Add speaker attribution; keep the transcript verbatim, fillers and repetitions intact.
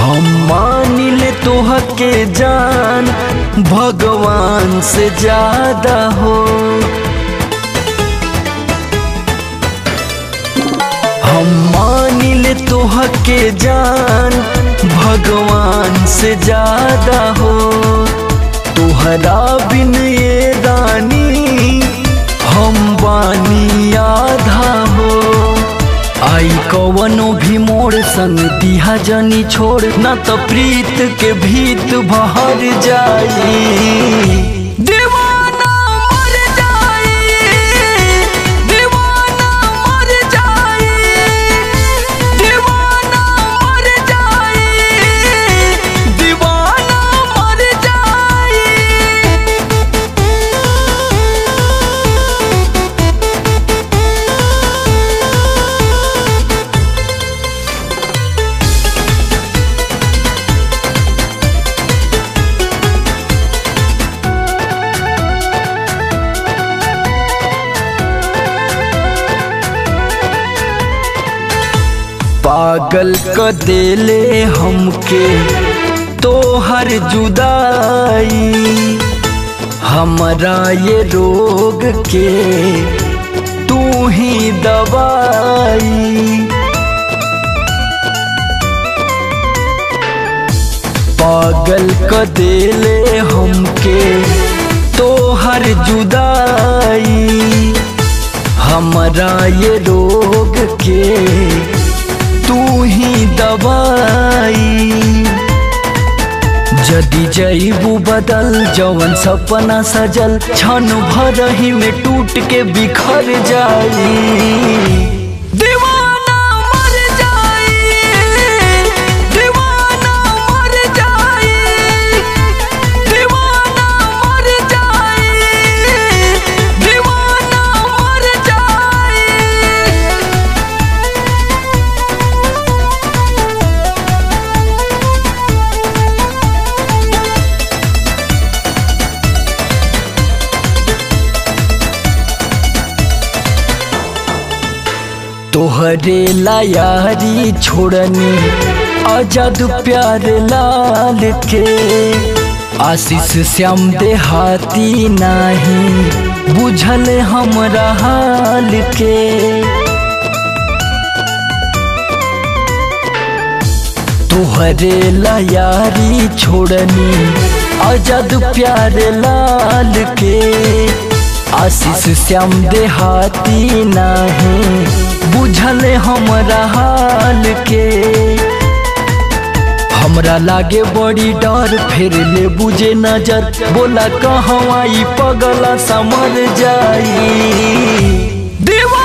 Speaker 1: हम मानिल तोहके जान भगवान से ज्यादा हो। हम मानिल तोहके जान भगवान से ज्यादा हो। तोहरा बिन ये रानी हम बानी आधा हो। आई कवनो भी मोड़ संग दिहा जनी छोड़, ना तो प्रीत के भीत बहर जाई। दीवाना मर जाई, दीवाना मर जाई, दीवाना मर जाई, दीवाना मर जाई। पागल क देले हमके तोहर जुदाई। हमरा ये रोग के तू ही दवाई। पागल क देले हमके तोहर जुदाई। हमरा ये रोग के तू ही दवाई। जदी जईबू बदल जवन सपना सजल, क्षण भर ही में टूट के बिखर जाई। दीवाना मर जाई, दीवाना मर जाई, दीवाना मर जाई, दीवाना मर जाई। तोहरे ला यारी छोड़नी आजाद प्यार लाल के। आशीष श्याम देहाती नाही बुझल हमरा हाल के। तोहरे ला यारी छोड़नी आजाद प्यार लाल के। आशीष श्याम देहाती नाही बुझल हमरा हाल के। हमरा लागे बड़ी डर फिर ले बुझे नजर, बोला कहवा ई पगला समर जाई। दीवाना